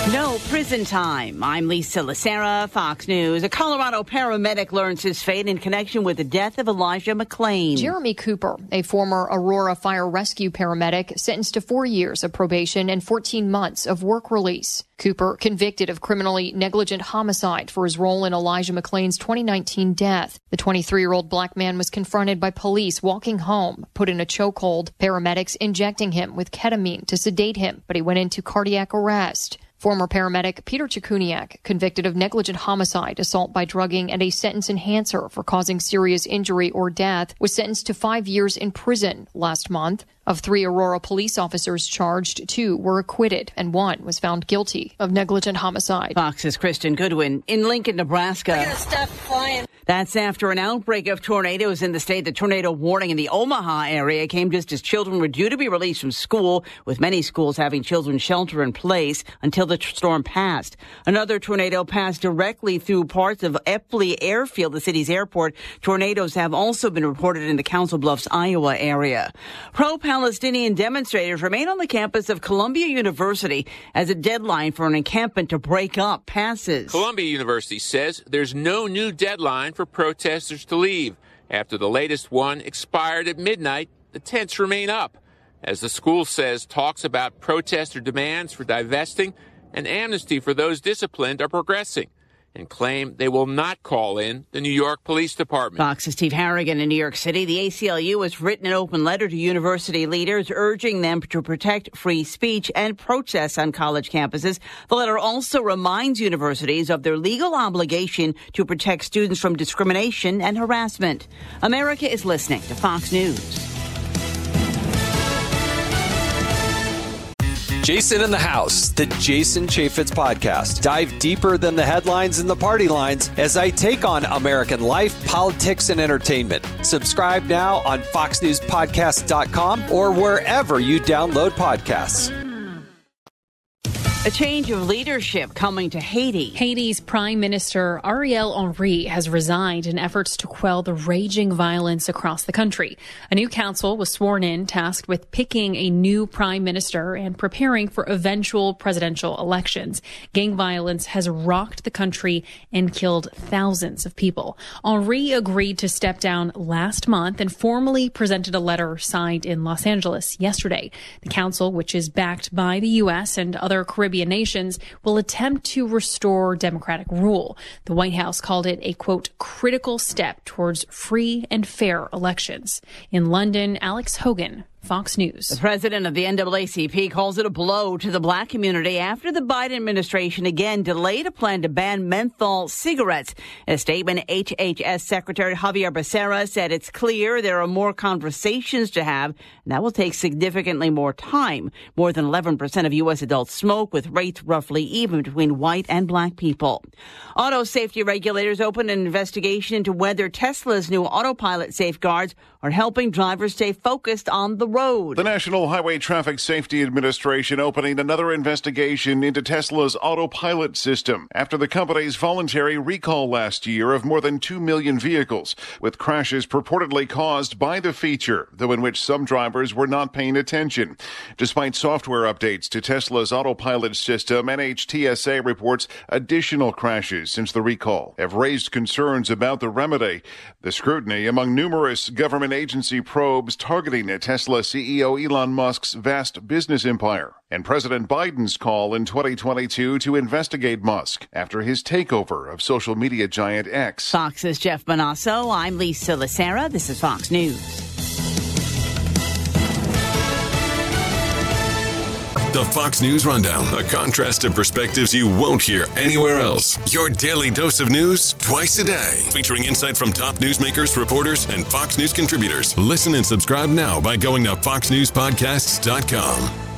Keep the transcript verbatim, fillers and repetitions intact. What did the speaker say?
No prison time. I'm Lisa Lacera, Fox News. A Colorado paramedic learns his fate in connection with the death of Elijah McClain. Jeremy Cooper, a former Aurora Fire Rescue paramedic, sentenced to four years of probation and fourteen months of work release. Cooper convicted of criminally negligent homicide for his role in Elijah McClain's twenty nineteen death. The twenty-three-year-old black man was confronted by police walking home, put in a chokehold, paramedics injecting him with ketamine to sedate him, but he went into cardiac arrest. Former paramedic Peter Chikuniak, convicted of negligent homicide, assault by drugging, and a sentence enhancer for causing serious injury or death, was sentenced to five years in prison last month. Of three Aurora police officers charged, two were acquitted, and one was found guilty of negligent homicide. Fox's Kristen Goodwin in Lincoln, Nebraska. Look at the stuff flying. That's after an outbreak of tornadoes in the state. The tornado warning in the Omaha area came just as children were due to be released from school, with many schools having children shelter in place until the storm passed. Another tornado passed directly through parts of Eppley Airfield, the city's airport. Tornadoes have also been reported in the Council Bluffs, Iowa area. Pro-Palestinian demonstrators remain on the campus of Columbia University as a deadline for an encampment to break up passes. Columbia University says there's no new deadline for protesters to leave. After the latest one expired at midnight, the tents remain up. As the school says, talks about protester demands for divesting and amnesty for those disciplined are progressing, and claim they will not call in the New York Police Department. Fox's Steve Harrigan in New York City. The A C L U has written an open letter to university leaders urging them to protect free speech and protests on college campuses. The letter also reminds universities of their legal obligation to protect students from discrimination and harassment. America is listening to Fox News. Jason in the House, the Jason Chaffetz podcast. Dive deeper than the headlines and the party lines as I take on American life, politics, and entertainment. Subscribe now on fox news podcast dot com or wherever you download podcasts. A change of leadership coming to Haiti. Haiti's Prime Minister Ariel Henry has resigned in efforts to quell the raging violence across the country. A new council was sworn in, tasked with picking a new prime minister and preparing for eventual presidential elections. Gang violence has rocked the country and killed thousands of people. Henry agreed to step down last month and formally presented a letter signed in Los Angeles yesterday. The council, which is backed by the U S and other Caribbean nations, will attempt to restore democratic rule. The White House called it a, quote, critical step towards free and fair elections. In London, Alex Hogan, Fox News. The president of the N double A C P calls it a blow to the black community after the Biden administration again delayed a plan to ban menthol cigarettes. In a statement, H H S Secretary Javier Becerra said it's clear there are more conversations to have, and that will take significantly more time. More than eleven percent of U S adults smoke, with rates roughly even between white and black people. Auto safety regulators opened an investigation into whether Tesla's new autopilot safeguards are helping drivers stay focused on the road. The National Highway Traffic Safety Administration opening another investigation into Tesla's autopilot system after the company's voluntary recall last year of more than two million vehicles, with crashes purportedly caused by the feature, though in which some drivers were not paying attention. Despite software updates to Tesla's autopilot system, N H T S A reports additional crashes since the recall have raised concerns about the remedy. The scrutiny among numerous government agency probes targeting Tesla C E O Elon Musk's vast business empire, and President Biden's call in twenty twenty-two to investigate Musk after his takeover of social media giant X. Fox's Jeff Bonasso. I'm Lisa Lacera. This is Fox News. The Fox News Rundown, a contrast of perspectives you won't hear anywhere else. Your daily dose of news twice a day, featuring insight from top newsmakers, reporters, and Fox News contributors. Listen and subscribe now by going to fox news podcasts dot com.